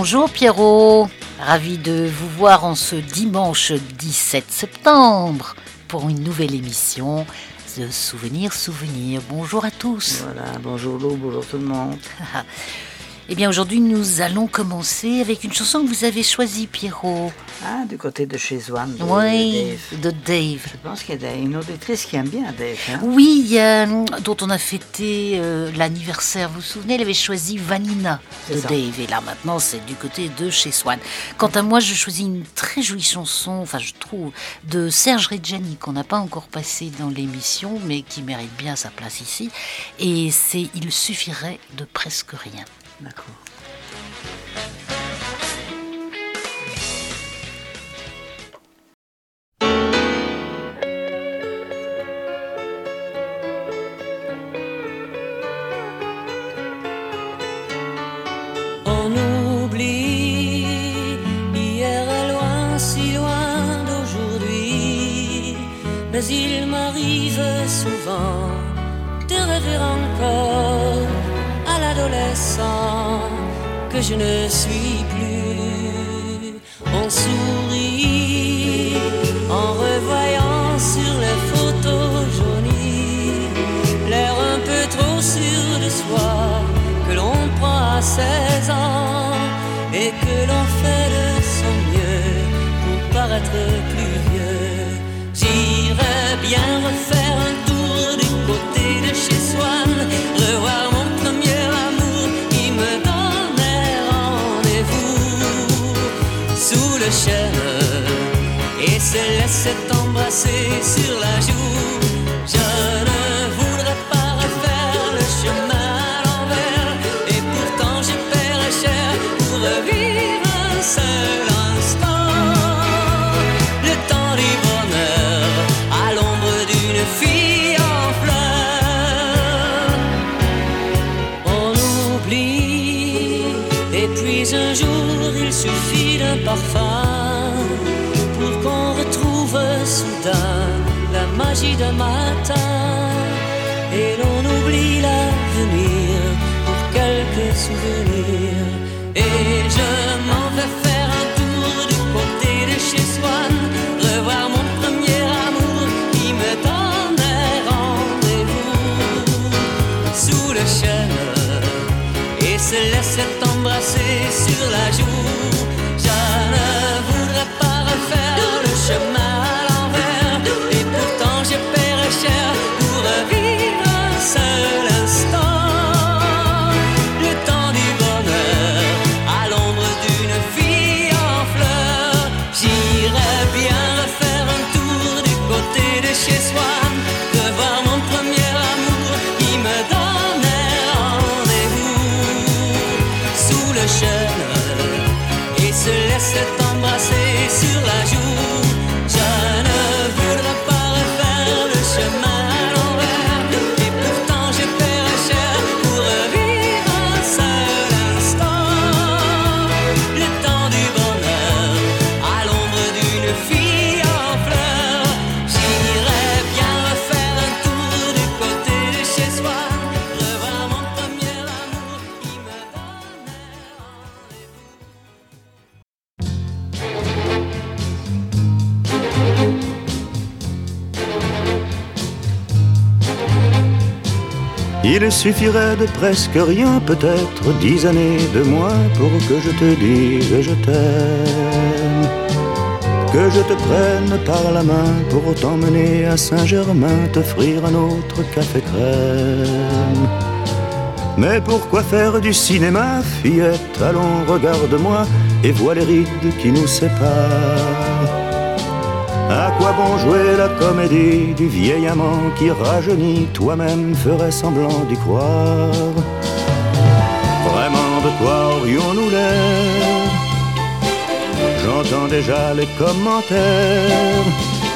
Bonjour Pierrot, ravi de vous voir en ce dimanche 17 septembre pour une nouvelle émission de Souvenir. Bonjour à tous. Voilà, bonjour Lou, bonjour tout le monde. Eh bien aujourd'hui nous allons commencer avec une chanson que vous avez choisie Pierrot. Ah, du côté de chez Swan, Oui, Dave. de Dave. Je pense qu'il y a une auditrice qui aime bien Dave. Hein? Oui, dont on a fêté l'anniversaire, vous vous souvenez, elle avait choisi Vanina de Dave. Et là maintenant c'est du côté de chez Swan. Quant à moi, je choisis une très jolie chanson, enfin je trouve, de Serge Reggiani qu'on n'a pas encore passé dans l'émission, mais qui mérite bien sa place ici. Et c'est Il suffirait de presque rien. D'accord. On oublie, hier est loin, si loin d'aujourd'hui, mais il m'arrive souvent de rêver encore à l'adolescent que je ne suis plus. On sourit en revoyant sur les photos jaunies l'air un peu trop sûr de soi que l'on prend à 16 ans et que l'on fait de son mieux pour paraître plus vieux. J'irais bien refaire un tour du côté de chez Swan, revoir mon premier amour qui me donnait rendez-vous sous le chêne et se laissait embrasser sur la joue. Je ne voudrais pas refaire le chemin à l'envers et pourtant je paierais cher pour revivre un seul instant. Le temps du bonheur à l'ombre d'une fille en fleurs. On oublie et puis un jour il suffit d'un parfum pour qu'on retrouve soudain la magie d'un matin et l'on oublie l'avenir pour quelques souvenirs. Et je m'en vais faire un tour du côté de chez Swan, revoir mon premier amour qui me donnait rendez-vous sous le chêne et se laissait embrasser sur la joue. Je ne voudrais pas refaire le chemin à l'envers et pourtant je paierais cher pour revivre un seul instant. Le temps du bonheur à l'ombre d'une fille en fleurs. J'irais bien refaire un tour du côté de chez Swan, revoir mon premier amour qui me donnait rendez-vous sous le chêne et se laissait embrasser sur la joue. Je ne voudrais pas refaire le chemin à l'envers et pourtant je paierais cher pour revivre un seul instant. Le temps du bonheur à l'ombre d'une fille en fleurs. J'irais bien refaire un tour du côté de chez Swan, revoir mon premier amour qui me donnait Il suffirait de presque rien, peut-être 10 années de moins pour que je te dise je t'aime. Que je te prenne par la main pour t'emmener à Saint-Germain, t'offrir un autre café crème. Mais pourquoi faire du cinéma, fillette? Allons, regarde-moi et vois les rides qui nous séparent. À quoi bon jouer la comédie du vieil amant qui rajeunit? Toi-même ferais semblant d'y croire. Vraiment, de quoi aurions-nous l'air? J'entends déjà les commentaires.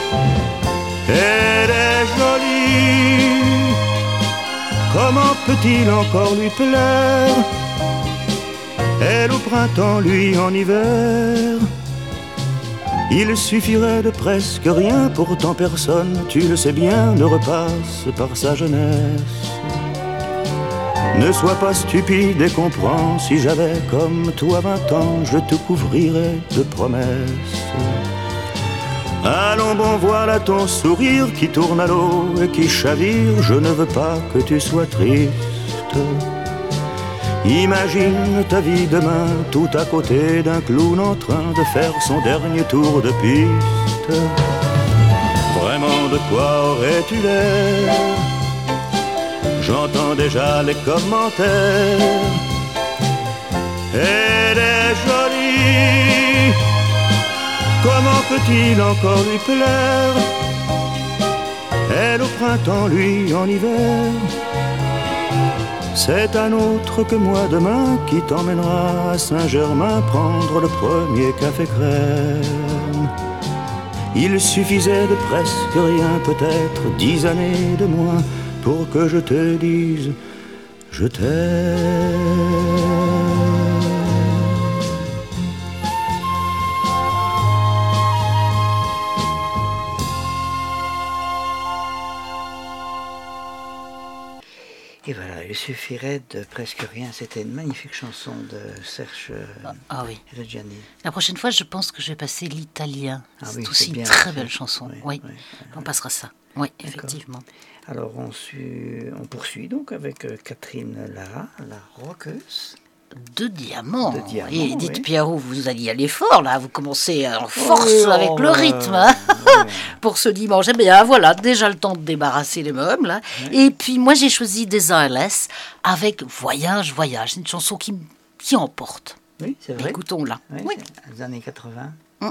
Elle est jolie, comment peut-il encore lui plaire? Elle au printemps, lui en hiver. Il suffirait de presque rien, pourtant personne, tu le sais bien, ne repasse par sa jeunesse. Ne sois pas stupide et comprends, si j'avais comme toi 20 ans, je te couvrirais de promesses. Allons bon, voilà ton sourire qui tourne à l'eau et qui chavire, je ne veux pas que tu sois triste. Imagine ta vie demain, tout à côté d'un clown en train de faire son dernier tour de piste. Vraiment, de quoi aurais-tu l'air? J'entends déjà les commentaires. Elle est jolie, comment peut-il encore lui plaire? Elle au printemps, lui en hiver. C'est un autre que moi demain qui t'emmènera à Saint-Germain prendre le premier café crème. Il suffisait de presque rien, peut-être 10 années de moins, pour que je te dise je t'aime. Et voilà, il suffirait de presque rien. C'était une magnifique chanson de Serge Oui. Reggiani. La prochaine fois, je pense que je vais passer l'italien. Ah c'est oui, aussi c'est une bien, très ça. belle chanson. Oui, on passera ça. Oui, effectivement. Alors on poursuit donc avec Catherine Lara, la rockeuse. De diamants. De diamants, Et Edith oui. Piaf, vous alliez aller fort, là. Vous commencez en force avec le rythme. Hein, pour ce dimanche. Eh bien, voilà, déjà le temps de débarrasser les meubles. Hein. Et puis, moi, j'ai choisi des ALS avec Voyage, Voyage. C'est une chanson qui emporte. Oui, c'est vrai. Écoutons-la. Oui, Oui. c'est les années 80.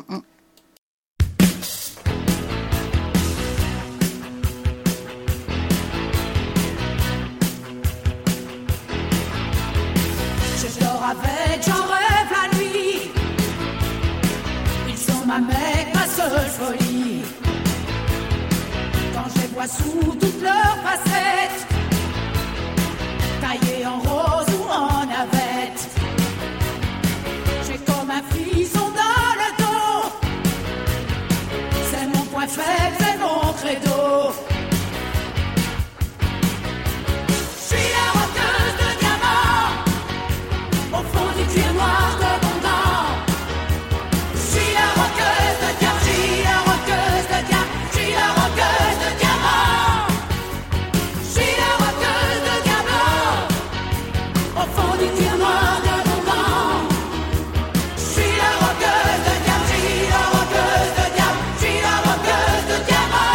Je dors avec, j'en rêve la nuit. Ils sont ma mec, ma seule folie. Quand je les vois sous toutes leurs facettes, taillés en rose ou en navette, j'ai comme un frisson dans le dos. C'est mon point faible, c'est mon credo. Je suis la rockeuse de diamants, au fond du cuir noir de mon gant. Je suis la rockeuse de diamants, je suis la rockeuse de diamants, je suis la rockeuse de diamants. Je suis la rockeuse de diamants, au fond du cuir noir de mon gant. Je suis la rockeuse de diamants, je suis la rockeuse de diamants, je suis la rockeuse de diamants.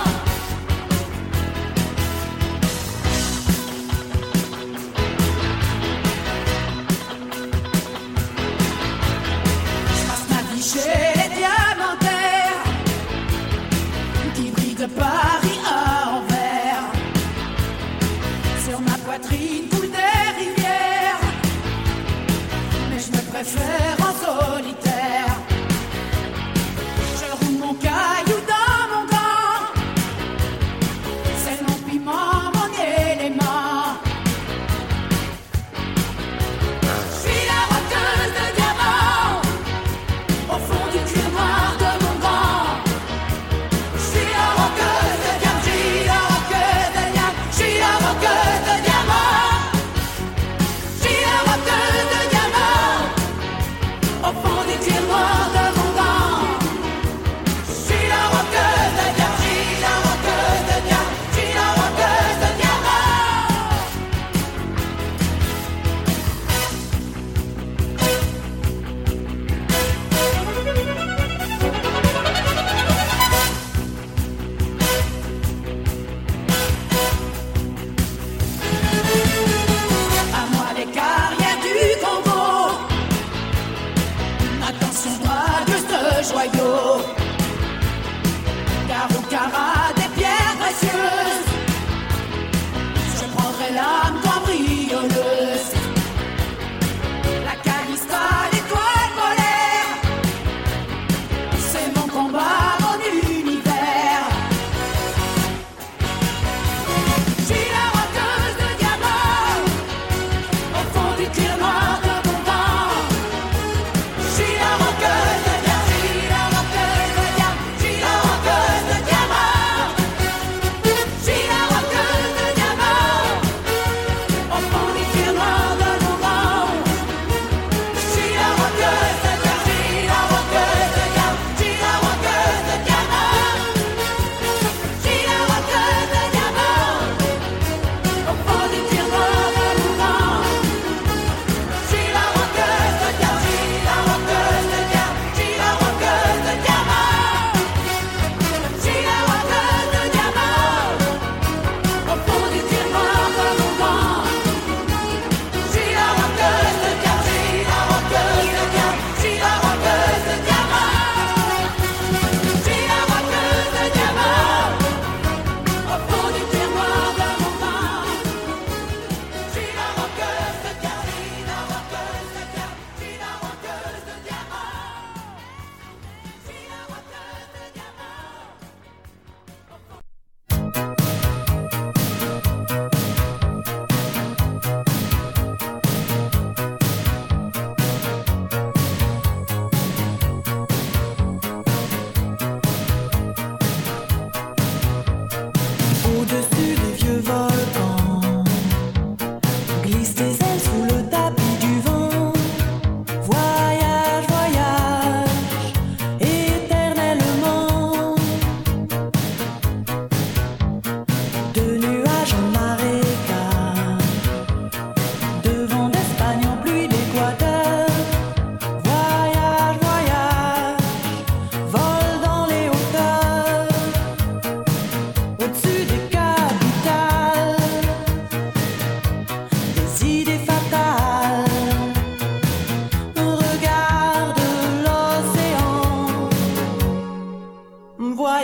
Je passe ma vie chez les diamantaires qui brillent de Paris à Anvers. Sur ma poitrine coulent des rivières, mais je me préfère en solitaire. Je roule mon caillou dans mon gant, c'est mon piment, mon élément. Je suis la rockeuse de diamants, au fond du cuir noir de mon gant. Je suis la rockeuse de diamants, je suis la rockeuse de diamants, je suis la rockeuse de diamants. Je suis la rockeuse de diamants,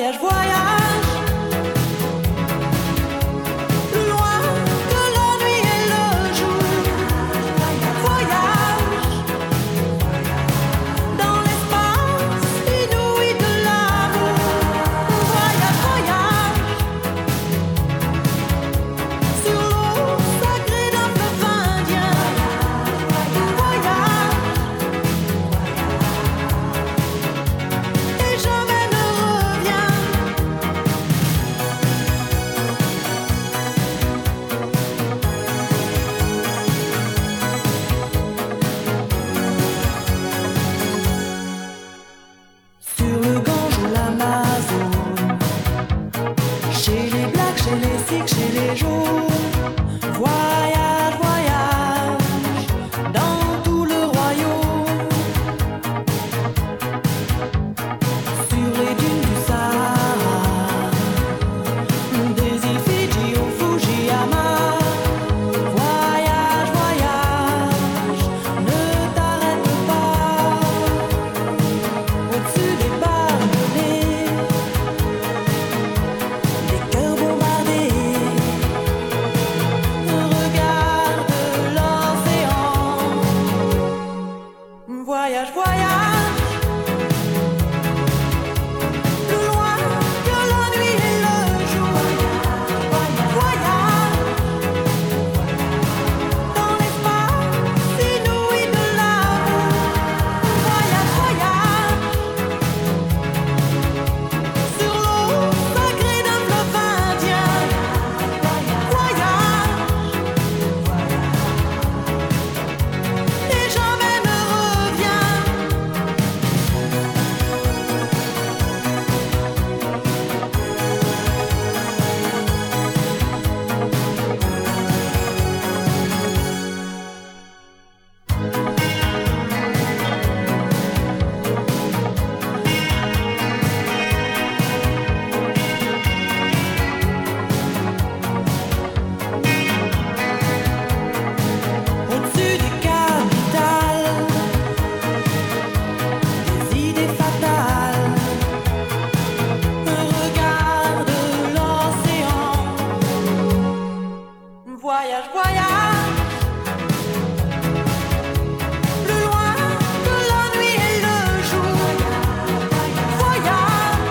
Voyage, voyage, plus loin que la nuit et le jour. Voyage, dans l'espace inouï de l'amour. Voyage, voyage, sur l'eau sacrée d'un fleuve indien. Voyage, et jamais ne reviens. Sur le Gange ou l'Amazone, chez les Blacks, chez les Sikhs, chez les Jaunes. Voyage, voyage, dans tout le royaume. Sur les dunes du Sahara, des îles Fidji au Fujiyama. Voyage, voyage, ne t'arrête pas. Au-dessus des barbelés, des cœurs bombardés, regarde l'océan. Voyage, voyage, plus loin que la nuit et le jour. Voyage, dans l'espace inouï de l'amour. Voyage, voyage, sur l'eau sacrée d'un fleuve indien. Voyage, et jamais ne reviens. Au-dessus des capitales, des idées fatales, regarde l'océan. Voyage, voyage, plus loin que la nuit et le jour. Voyage,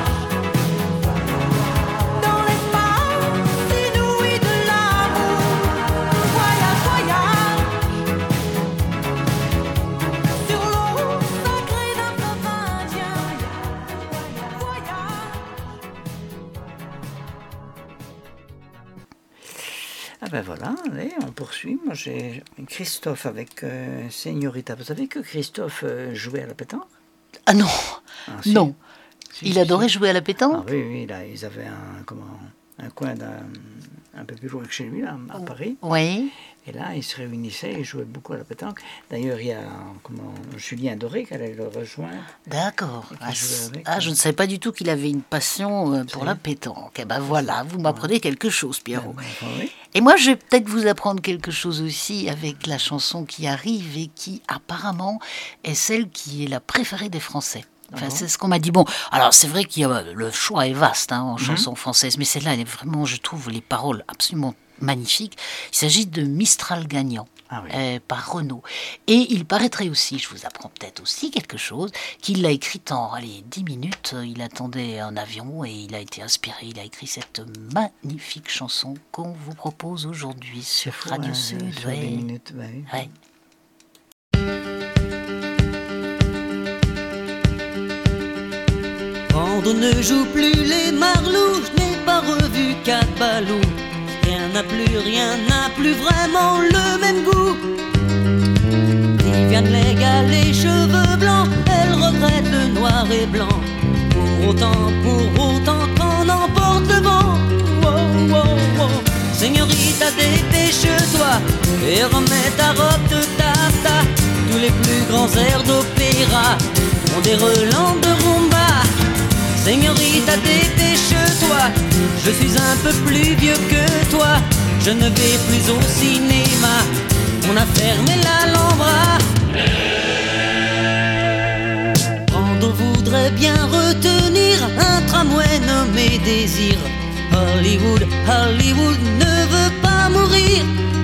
dans l'espace inouï de l'amour. Voyage, voyage, sur l'eau sacrée d'un fleuve indien. Voyage. Ah ben voilà, allez, on poursuit. Moi j'ai Christophe avec Señorita. Vous savez que Christophe jouait à la pétanque? Ah non, Ah, si. non. Si, Il si, adorait si. jouer à la pétanque. Ah oui, oui, là, ils avaient un coin un peu plus loin que chez lui, là, à Paris. Oui. Et là, ils se réunissaient, ils jouaient beaucoup à la pétanque. D'ailleurs, il y a Julien Doré qui allait le rejoindre. D'accord. Et qui Ah, jouait avec, je ne savais pas du tout qu'il avait une passion pour la pétanque. Eh ben voilà, vous m'apprenez quelque chose, Pierrot. Enfin, oui. Et moi, je vais peut-être vous apprendre quelque chose aussi avec la chanson qui arrive et qui apparemment est celle qui est la préférée des Français. Enfin, c'est ce qu'on m'a dit. Bon, alors c'est vrai qu'il y a le choix est vaste en chanson française, mais celle-là, elle est vraiment, je trouve, les paroles absolument magnifiques. Il s'agit de Mistral gagnant. Ah oui. Par Renaud. Et il paraîtrait aussi, je vous apprends peut-être aussi quelque chose, qu'il l'a écrite en 10 minutes. Il attendait un avion et il a été inspiré. Il a écrit cette magnifique chanson qu'on vous propose aujourd'hui sur Fou, Radio hein, Sud. sur Ouais. 10 minutes, bah oui. Ouais. Quand on ne joue plus les marlous, je n'ai pas revu 4 balous. Rien n'a plus vraiment le même goût. Viviane Légal, les cheveux blancs, elle regrette le noir et blanc. Pour autant qu'on emporte le vent. Wow, wow, wow. Señorita, dépêche-toi et remets ta robe de tata. Tous les plus grands airs d'opéra ont des relents de rumba. Señorita, dépêche-toi, je suis un peu plus vieux que toi. Je ne vais plus au cinéma, on a fermé l'Alhambra. Prends voudrait bien retenir un tramway nommé Désir. Hollywood, Hollywood ne veut pas mourir.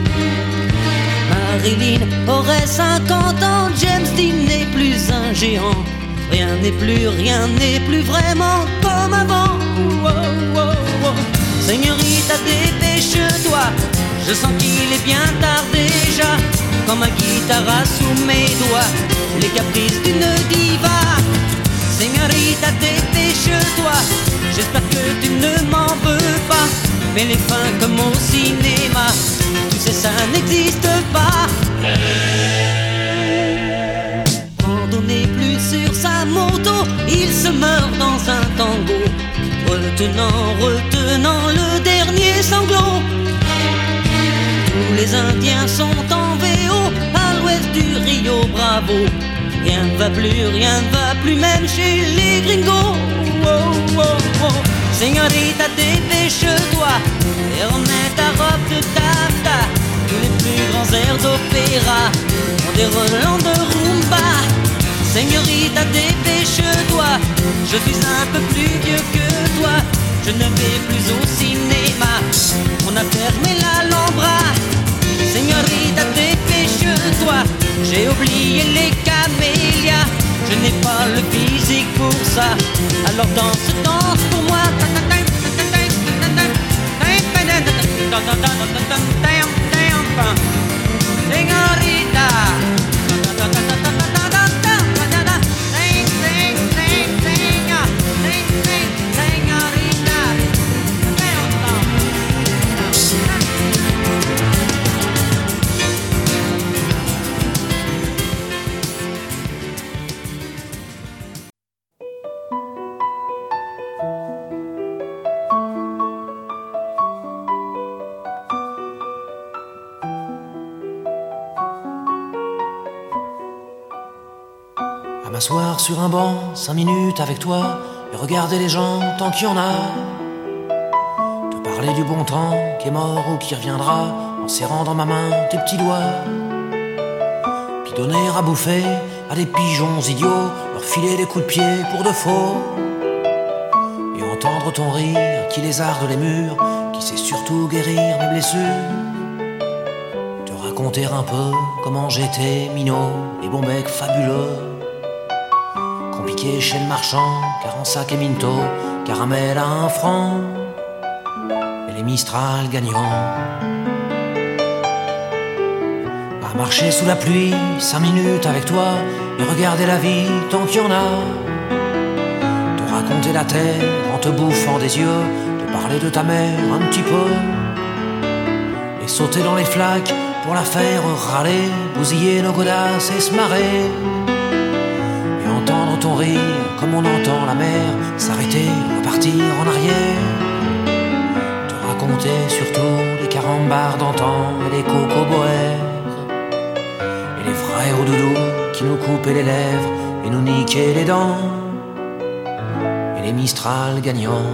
Marilyn aurait 50 ans, James Dean n'est plus un géant. Rien n'est plus vraiment comme avant. Oh, oh, oh. Señorita, dépêche-toi, je sens qu'il est bien tard déjà. Quand ma guitare sous mes doigts, les caprices d'une diva. Señorita, dépêche-toi, j'espère que tu ne m'en veux pas. Mais les fins comme au cinéma, tu sais ça n'existe pas. Randonnée plus sur sa moto, il se meurt dans un tango, retenant le dernier sanglot. Tous les Indiens sont en VO à l'ouest du Rio Bravo. Rien ne va plus même chez les gringos. Oh, oh, oh. Señorita, dépêche-toi et remets ta robe de taffetas. Tous les plus grands airs d'opéra ont des relents de rumba. Señorita, dépêche-toi, je suis un peu plus vieux que toi. Je ne vais plus au cinéma, on a fermé l'Alhambra. Señorita, dépêche-toi, j'ai oublié les camélias. Je n'ai pas le physique pour ça, alors danse pour moi. Señorita. À m'asseoir sur un banc, 5 minutes avec toi, et regarder les gens tant qu'il y en a. Te parler du bon temps qui est mort ou qui reviendra, en serrant dans ma main tes petits doigts. Puis donner à bouffer à des pigeons idiots, leur filer des coups de pied pour de faux. Et entendre ton rire qui lézarde les murs, qui sait surtout guérir mes blessures. Te raconter un peu comment j'étais minot et bon bec fabuleux. Compliqué chez le marchand, car en sac et minto, caramel à 1 franc, et les Mistral gagnants. À marcher sous la pluie, 5 minutes avec toi, et regarder la vie tant qu'il y en a. Te raconter la terre en te bouffant des yeux, te parler de ta mère un petit peu, et sauter dans les flaques pour la faire râler, bousiller nos godasses et se marrer. Entendre ton rire comme on entend la mer s'arrêter, repartir en arrière. Te raconter surtout les carambars d'antan et les cocoboères, et les vrais hauts doudous qui nous coupaient les lèvres et nous niquaient les dents, et les Mistral gagnants.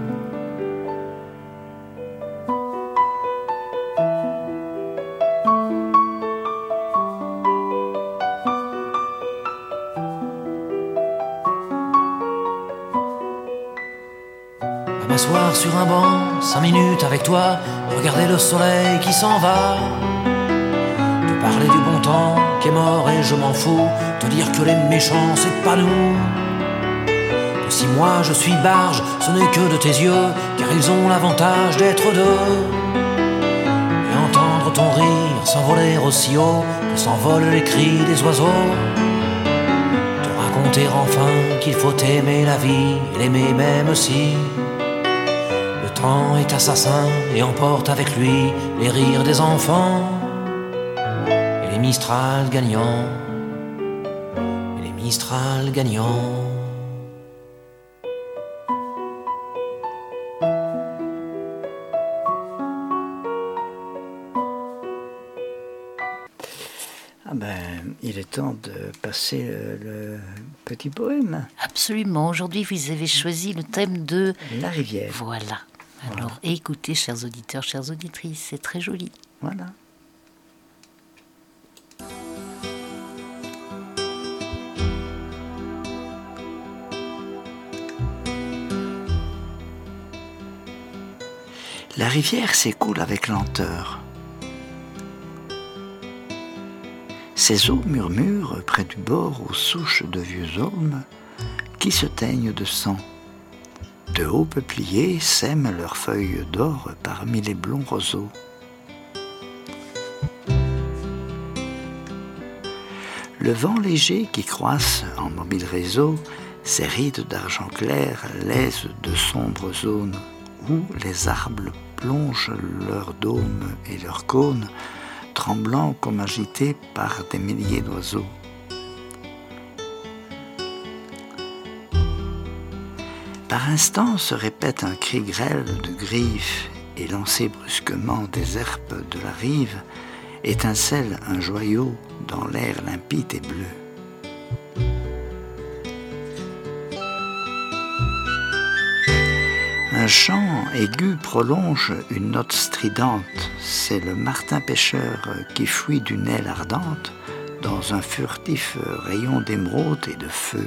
M'asseoir sur un banc, 5 minutes avec toi, regarder le soleil qui s'en va. Te parler du bon temps qui est mort et je m'en fous, te dire que les méchants c'est pas nous. Que si moi je suis barge, ce n'est que de tes yeux, car ils ont l'avantage d'être deux. Et entendre ton rire s'envoler aussi haut que s'envolent les cris des oiseaux. Te raconter enfin qu'il faut aimer la vie et l'aimer même si le temps est assassin et emporte avec lui les rires des enfants, et les Mistral gagnants, et les Mistral gagnants. Ah ben, il est temps de passer le petit poème. Absolument. Aujourd'hui, vous avez choisi le thème de La rivière. Voilà. Alors, écoutez, chers auditeurs, chères auditrices, c'est très joli. Voilà. La rivière s'écoule avec lenteur. Ses eaux murmurent près du bord aux souches de vieux aulnes qui se teignent de sang. De hauts peupliers sèment leurs feuilles d'or parmi les blonds roseaux. Le vent léger qui croisse en mobile réseau, ses rides d'argent clair lèsent de sombres zones où les arbres plongent leurs dômes et leurs cônes, tremblant comme agités par des milliers d'oiseaux. Par instants se répète un cri grêle de griffes et lancé brusquement des herpes de la rive, étincelle un joyau dans l'air limpide et bleu. Un chant aigu prolonge une note stridente, c'est le martin pêcheur qui fuit d'une aile ardente dans un furtif rayon d'émeraude et de feu.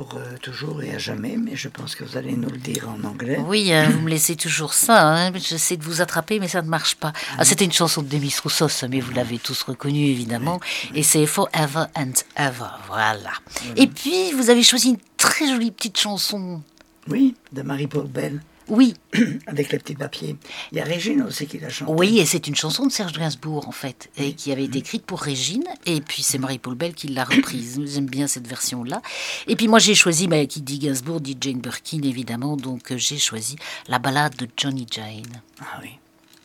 pour toujours et à jamais, mais je pense que vous allez nous le dire en anglais. Oui, vous me laissez toujours ça. Hein. J'essaie de vous attraper, mais ça ne marche pas. C'était une chanson de Demis Roussos, mais vous l'avez tous reconnue, évidemment. Et c'est Forever and Ever. Voilà. Et puis, vous avez choisi une très jolie petite chanson. Oui, de Marie-Paul Bell. Oui. Avec les petits papiers. Il y a Régine aussi qui l'a chantée. Oui, et c'est une chanson de Serge Gainsbourg, en fait, et qui avait été écrite pour Régine. Et puis, c'est Marie-Paul Bell qui l'a reprise. J'aime bien cette version-là. Et puis, moi, j'ai choisi, qui dit Gainsbourg, dit Jane Birkin, évidemment. Donc, j'ai choisi la ballade de Johnny Jane. Ah oui.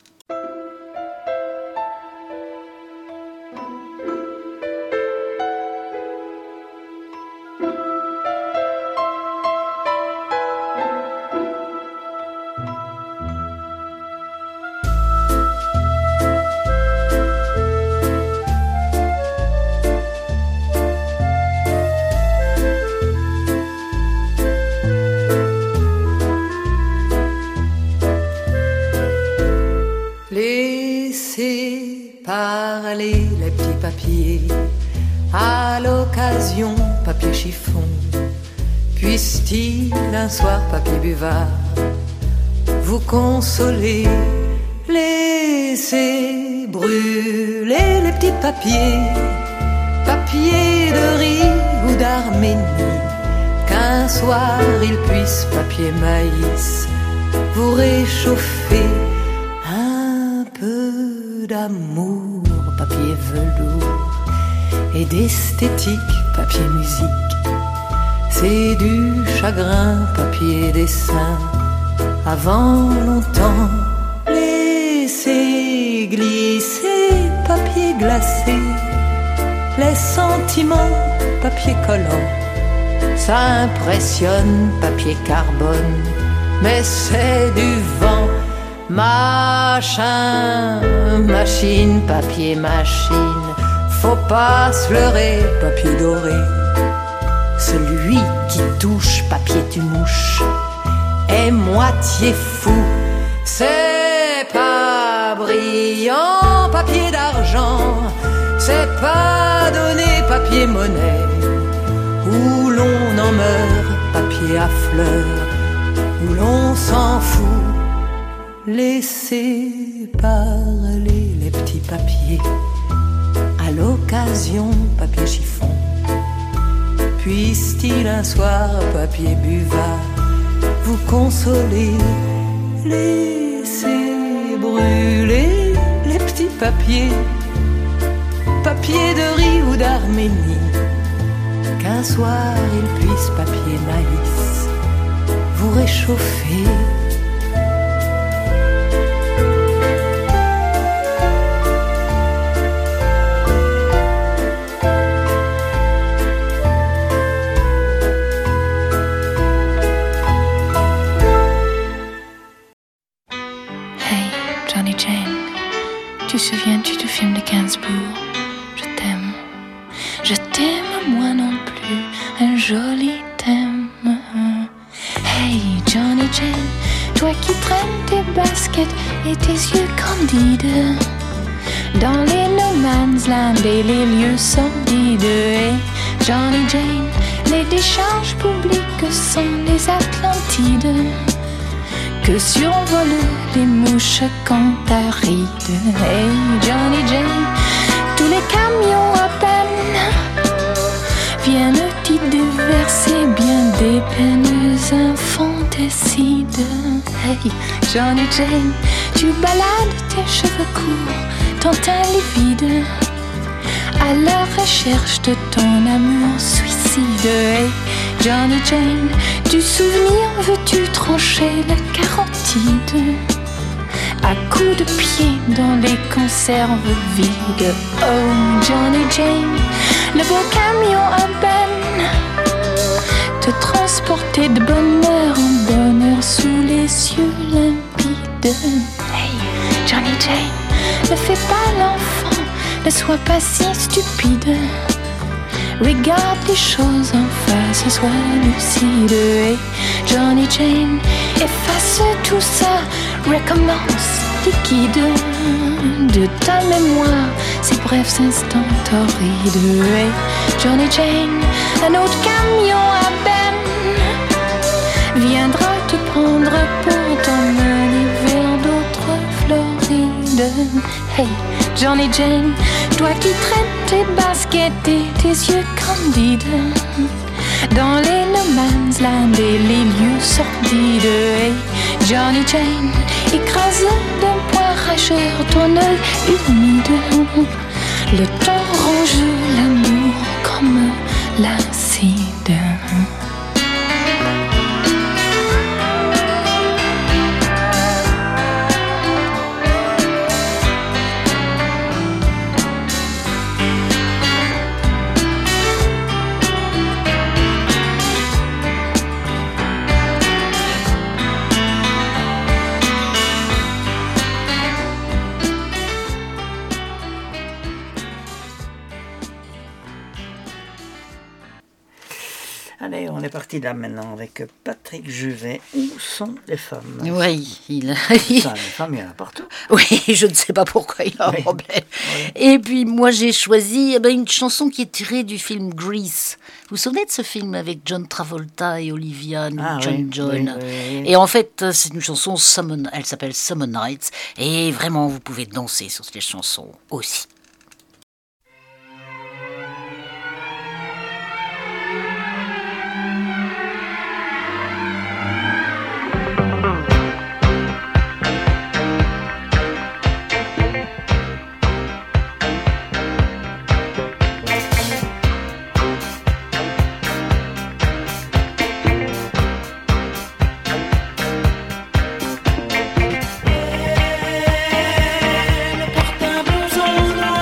Laissez parler les petits papiers, à l'occasion papier chiffon, puisse-t-il un soir papier buvard vous consoler. Laissez brûler les petits papiers, papier de riz ou d'Arménie, qu'un soir il puisse papier maïs vous réchauffer. D'amour, papier velours, et d'esthétique, papier musique. C'est du chagrin, papier dessin. Avant longtemps, laissez glisser, papier glacé. Les sentiments, papier collant. Ça impressionne, papier carbone, mais c'est du vent. Machin, machine, papier, machine. Faut pas se leurrer, papier doré. Celui qui touche, papier tu mouche, est moitié fou. C'est pas brillant, papier d'argent. C'est pas donné, papier monnaie. Où l'on en meurt, papier à fleurs. Où l'on s'en fout. Laissez parler les petits papiers, à l'occasion papier chiffon. Puisse-t-il un soir papier buvard vous consoler. Laissez brûler les petits papiers, papier de riz ou d'Arménie, qu'un soir il puisse papier maïs vous réchauffer. Te souviens-tu du film de Gainsbourg? Je t'aime, moi non plus, un joli thème. Hey Johnny Jane, toi qui traînes tes baskets et tes yeux candides dans les no man's land et les lieux sordides. Hey Johnny Jane, les décharges publiques sont les Atlantides que survolent les mouches cantharides. Hey Johnny Jane, tous les camions à peine viennent t'y déverser bien des peines infanticides. Hey Johnny Jane, tu balades tes cheveux courts, ton teint livide, à la recherche de ton amour suicide. Hey Johnny Jane, du souvenir veux-tu trancher la carotide à coups de pied dans les conserves vides. Oh Johnny Jane, le beau camion à benne te transporter de bonheur en bonheur sous les cieux limpides. Hey Johnny Jane, ne fais pas l'enfant, ne sois pas si stupide. Regarde les choses en face, sois lucide. Hey Johnny Jane, efface tout ça, recommence liquide de ta mémoire ces brefs instants torrides. Hey Johnny Jane, un autre camion à benne Hey, Johnny Jane, toi qui traites tes baskets et tes yeux candides dans les no man's land et les lieux sordides. Hey, Johnny Jane, écrase d'un poing rageur ton œil humide. Le temps ronge l'amour comme l'acide. Allez, on est parti là maintenant avec Patrick Juvet. Où sont les femmes? Oui, Les femmes, il y en a partout. Oui, je ne sais pas pourquoi il a un problème. Oui. Et puis moi j'ai choisi une chanson qui est tirée du film Grease. Vous vous souvenez de ce film avec John Travolta et Olivia Newton-John? Oui. Et en fait, c'est une chanson, elle s'appelle Summer Nights. Et vraiment, vous pouvez danser sur cette chanson aussi. Le porte un blouson noir.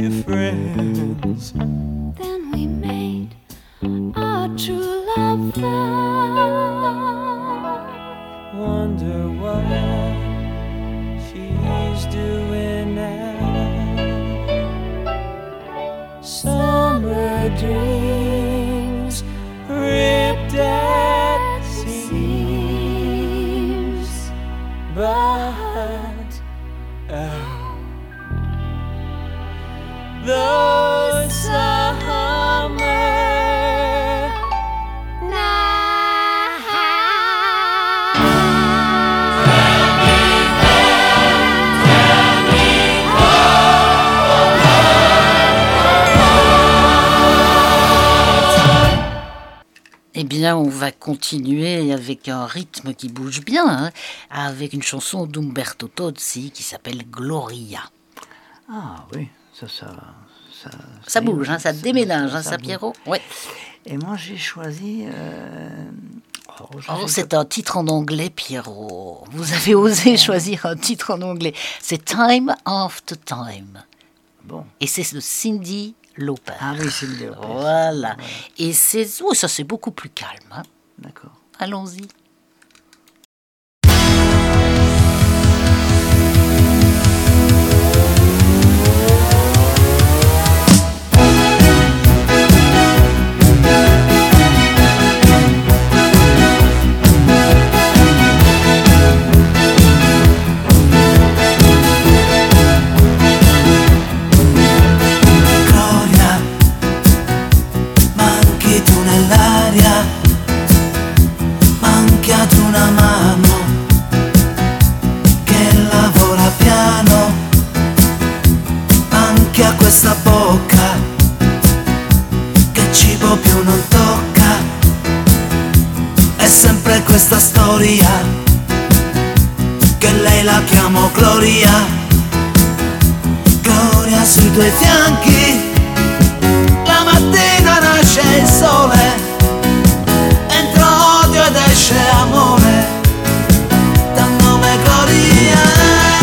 be friends. Then we made our true love vow. Wonder what she's doing now. Summer dreams ripped at seams, but the summer Eh bien, on va continuer avec un rythme qui bouge bien, hein, avec une chanson d'Umberto Tozzi qui s'appelle Gloria. Ah oui, ça bouge, hein, ça déménage, hein, ça Pierrot. Ouais. Et moi j'ai choisi... c'est un titre en anglais, Pierrot. Vous avez osé choisir un titre en anglais. C'est Time After Time. Bon. Et c'est de Cyndi Lauper. Ah oui, Cyndi Lauper. Voilà. Et ça c'est beaucoup plus calme. Hein. D'accord. Allons-y. Questa bocca che cibo più non tocca, è sempre questa storia che lei la chiamo Gloria. Gloria sui tuoi fianchi, la mattina nasce il sole, entra odio ed esce amore, dal nome Gloria.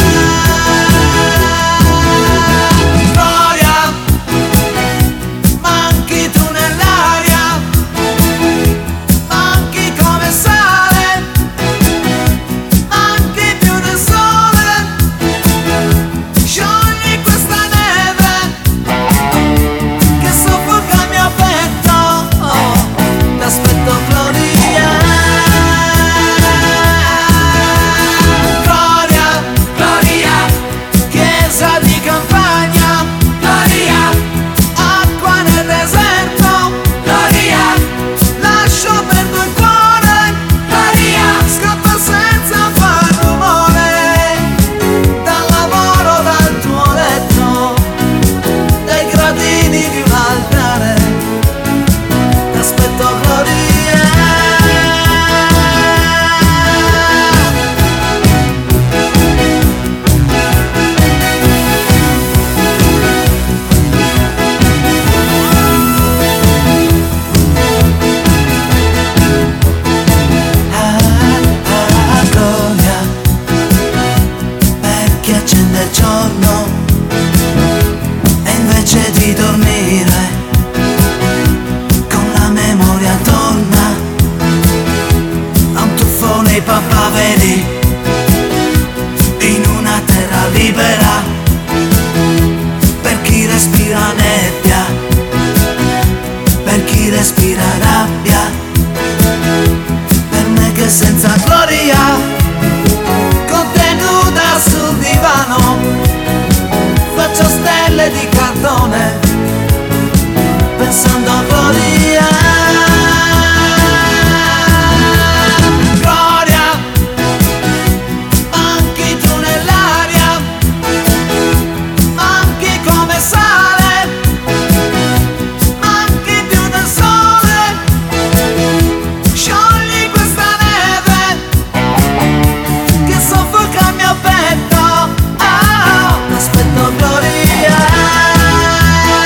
In una terra libera, per chi respira nebbia, per chi respira rabbia, per me che senza gloria, contenuta sul divano, faccio stelle di cartone, pensando a gloria. Aspetto gloria.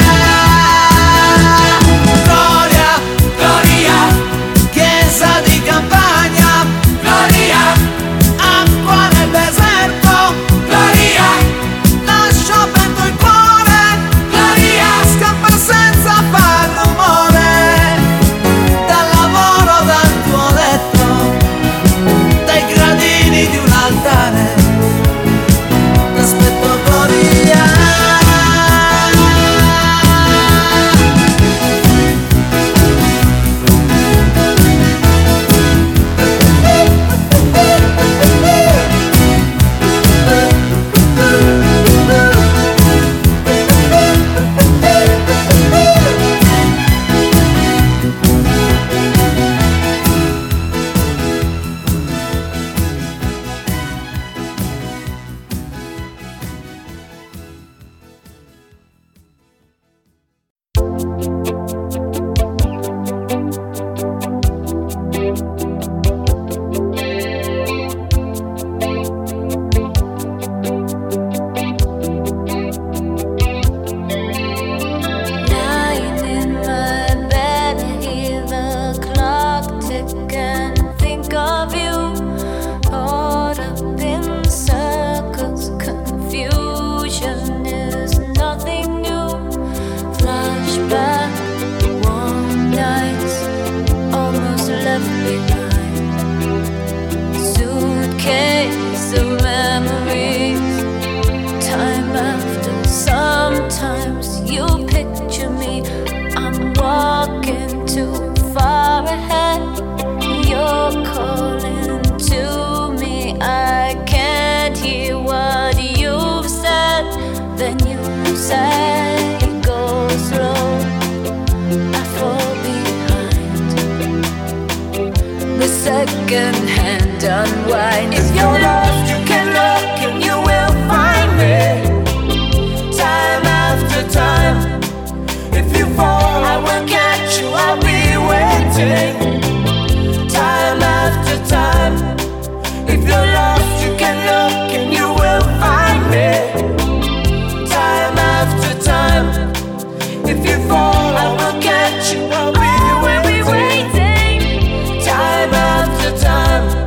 ahead. You're calling to me. I can't hear what you've said. Then you say, go slow. I fall behind. The second hand unwind. If you're lost, you can look and you will find me. Time after time. If you fall, I will catch you. I'll be waiting. Time after time. If you're lost, you can look and you will find me. Time after time. If you fall, I will catch you. I'll be waiting. Time after time.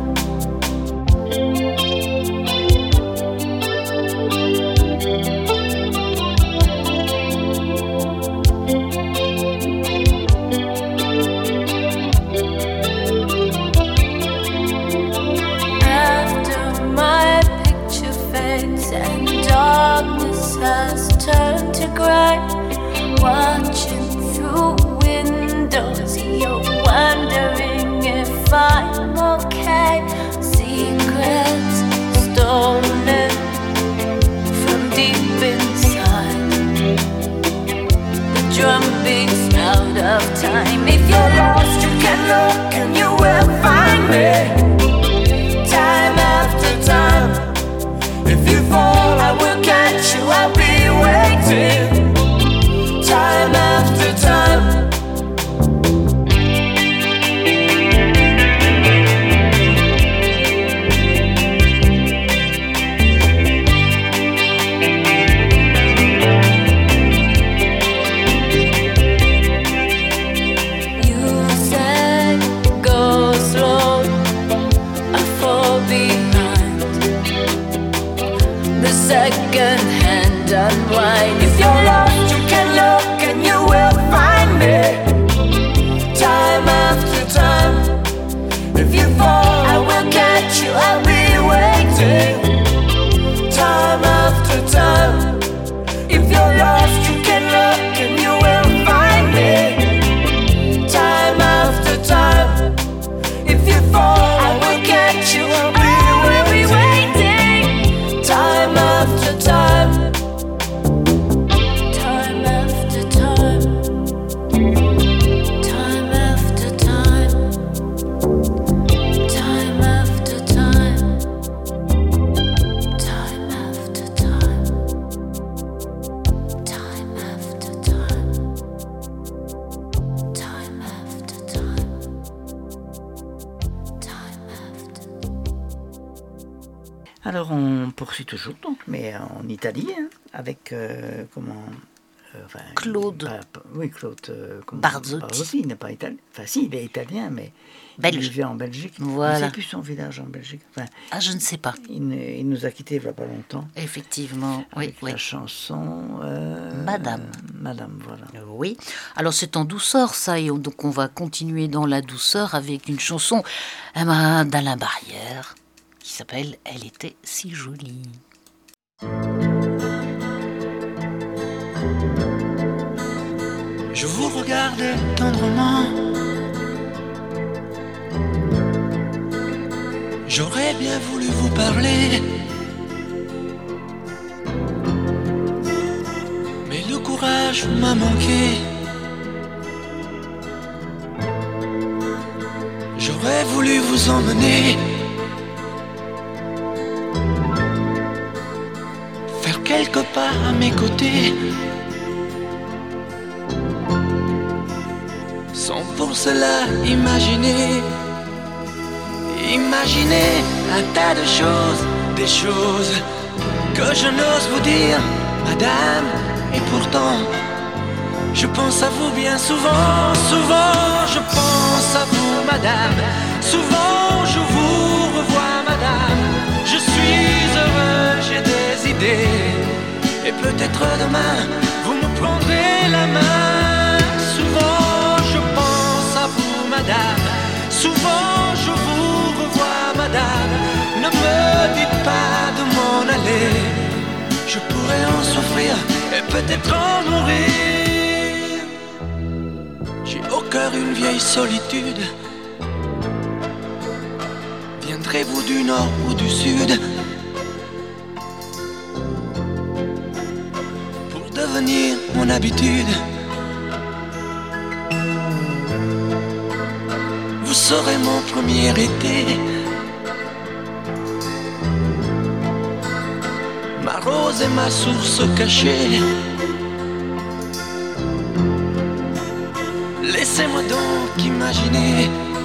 Has turned to grey. Watching through windows, you're wondering if I'm okay. Secrets stolen from deep inside. The drum beats out of time. If you're lost, you can look and you will find me. Time after time. If you fall, I will catch you, I'll be waiting. Time after time. You said go slow, I fall behind. The second hand unwind. If you're lost, you can look and you will find me. Time after time. If you fall, I will catch you. I'll be waiting. Time after time. If you're lost, you can look and you will find me. Time after time. If you fall, I will catch you. I'll be waiting. Time after time. Time after time. Time after time. Time after time. Time after time. Time after time. Time after time. Time after. Alors on poursuit toujours donc, mais en Italie, hein, avec Claude. Oui, Claude Barzotti. Il n'est pas italien. Enfin si, il est italien, mais Belge. il vit en Belgique. Voilà. Je ne sais plus son village en Belgique. Enfin, Je ne sais pas. il nous a quittés il n'y a pas longtemps. Effectivement, oui, Avec oui. la chanson Madame. Madame, voilà. Oui. Alors c'est en douceur ça, et donc on va continuer dans la douceur avec une chanson d'Alain Barrière qui s'appelle Elle était si jolie. Je vous regardais tendrement. J'aurais bien voulu vous parler, mais le courage m'a manqué. J'aurais voulu vous emmener, faire quelques pas à mes côtés, sans pour cela imaginer un tas de choses, des choses que je n'ose vous dire, madame. Et pourtant, je pense à vous bien souvent, souvent je pense à vous, madame. Souvent je vous revois, madame. Je suis heureux, j'ai des idées, et peut-être demain vous me prendrez la main. Souvent je pense à vous, madame. Souvent je vous revois, madame. Ne me dites pas de m'en aller, je pourrais en souffrir et peut-être en mourir. J'ai aucun cœur une vieille solitude. Viendrez-vous du nord ou du sud pour devenir mon habitude? Vous serez mon premier été, ma rose et ma source cachée. Laissez-moi donc imaginer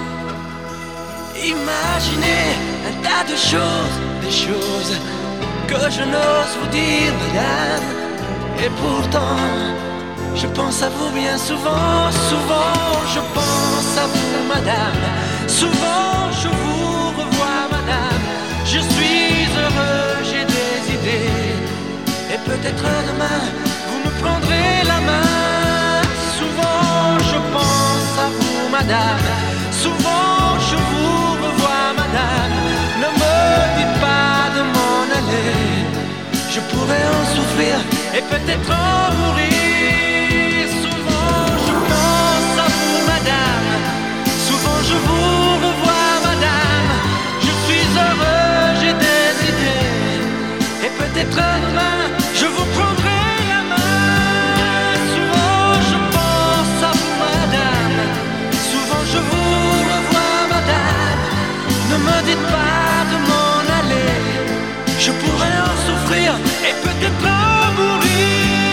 un tas de choses, des choses que je n'ose vous dire, madame. Et pourtant, je pense à vous bien souvent, souvent je pense à vous, madame. Souvent je vous revois, madame. Je suis heureux, j'ai des idées. Et peut-être demain, vous me prendrez la main. Souvent je pense à vous, madame. Souvent je vous revois, madame. Ne me dites pas de m'en aller. Je pourrais en souffrir et peut-être en mourir. Souvent je pense à vous, madame. Souvent je vous revois, madame. Je suis heureux, j'ai des idées. Et peut-être demain, je vous prendrai la main. Souvent je pense à vous, madame. Souvent je vous revois, madame. Ne me dites pas de m'en aller. Je pourrais en souffrir et peut-être en mourir.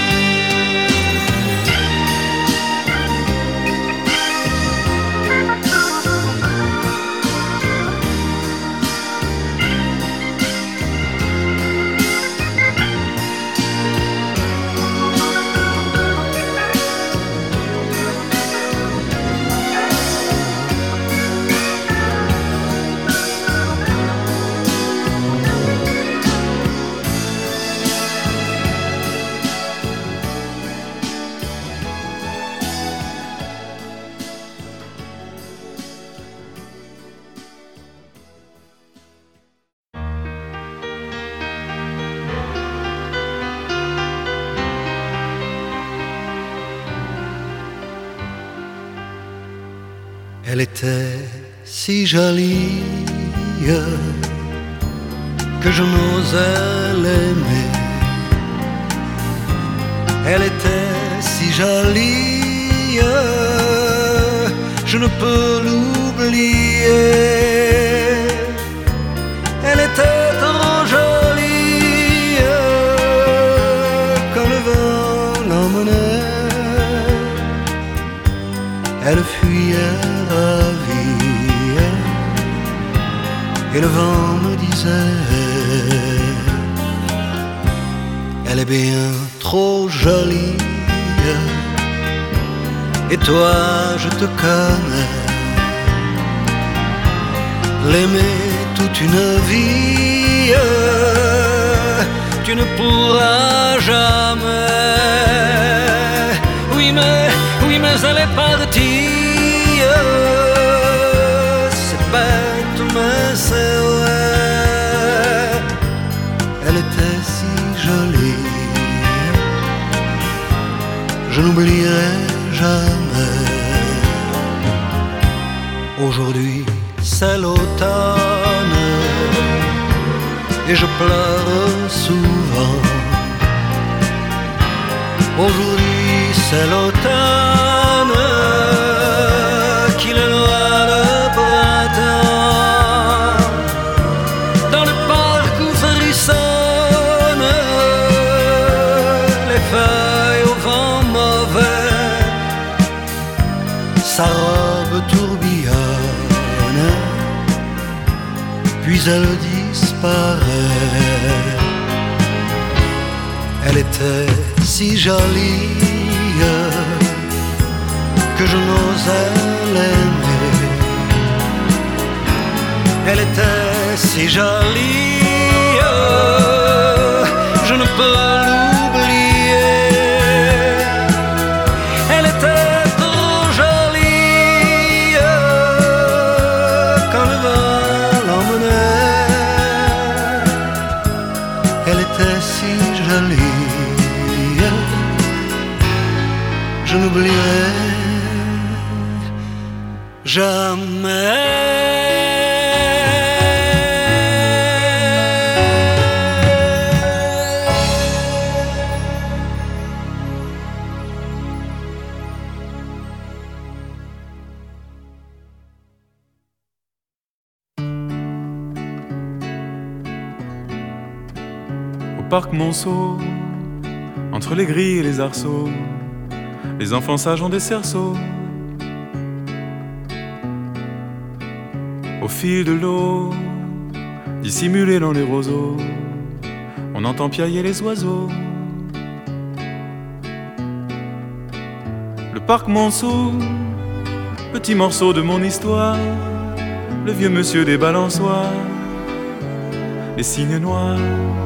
Elle était si jolie que je n'osais l'aimer. Elle était si jolie, je ne peux l'oublier. Elle était trop jolie quand le vent l'emmenait. Elle fuyait ravie et le vent me disait: elle est bien trop jolie. Et toi, je te connais. L'aimer toute une vie, tu ne pourras jamais. Oui, mais elle est partie. C'est bête, mais c'est vrai. Elle était si jolie, je n'oublierai jamais. Aujourd'hui, c'est l'automne et je pleure souvent. Aujourd'hui, c'est l'automne qui éloigne le printemps. Dans le parc où frissonnent les feuilles au vent mauvais, sa robe tourbillonne, puis elle disparaît. Elle était si jolie que je n'osais l'aimer. Elle était si jolie, je ne peux l'oublier. Elle était trop jolie quand le vent l'emmenait. Elle était si jolie, je n'oublierai Au parc Monceau, entre les grilles et les arceaux, les enfants sages ont des cerceaux. Au fil de l'eau, dissimulés dans les roseaux, on entend piailler les oiseaux. Le parc Monceau, petit morceau de mon histoire, le vieux monsieur des balançoires, les cygnes noirs.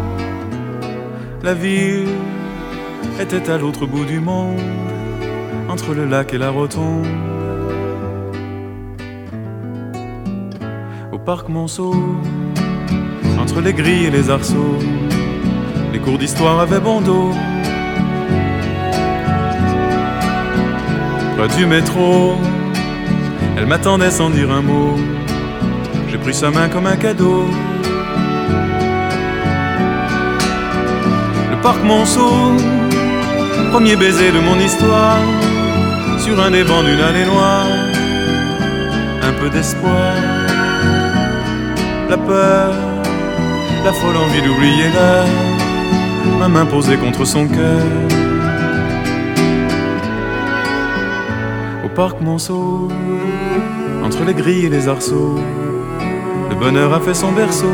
La ville était à l'autre bout du monde, entre le lac et la rotonde. Au parc Monceau, entre les grilles et les arceaux, les cours d'histoire avaient bon dos. Près du métro, elle m'attendait sans dire un mot. J'ai pris sa main comme un cadeau. Le parc Monceau, premier baiser de mon histoire, sur un des bancs d'une allée noire. Un peu d'espoir, la peur, la folle envie d'oublier l'heure, ma main posée contre son cœur. Au parc Monceau, entre les grilles et les arceaux, le bonheur a fait son berceau.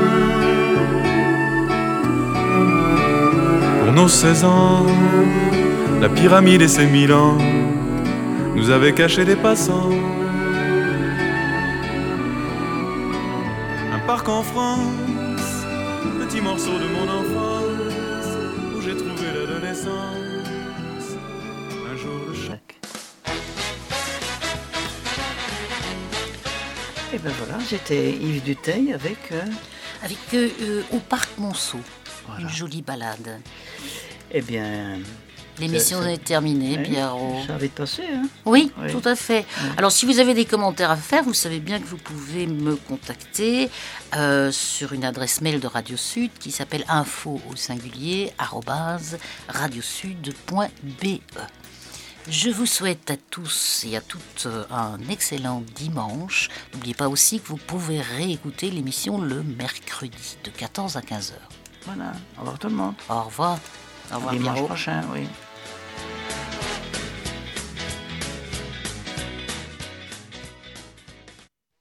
Pour nos 16 ans, la pyramide et ses 1000 ans nous avaient caché des passants. Un parc en France, petit morceau de mon enfance, où j'ai trouvé l'adolescence. Un jour le choc. Et ben voilà, j'étais Yves Dutheil avec Au parc Monceau. Voilà. Une jolie balade. Eh bien... L'émission est terminée, oui, Pierrot. Ça a vite passé, hein? Oui, Oui. tout à fait. Oui. Alors, si vous avez des commentaires à faire, vous savez bien que vous pouvez me contacter sur une adresse mail de Radio Sud qui s'appelle info@radiosud.be. Je vous souhaite à tous et à toutes un excellent dimanche. N'oubliez pas aussi que vous pouvez réécouter l'émission le mercredi de 14 à 15h. Voilà, au revoir tout le monde. Au revoir. Au revoir, Dimanche Pierrot. prochain, oui.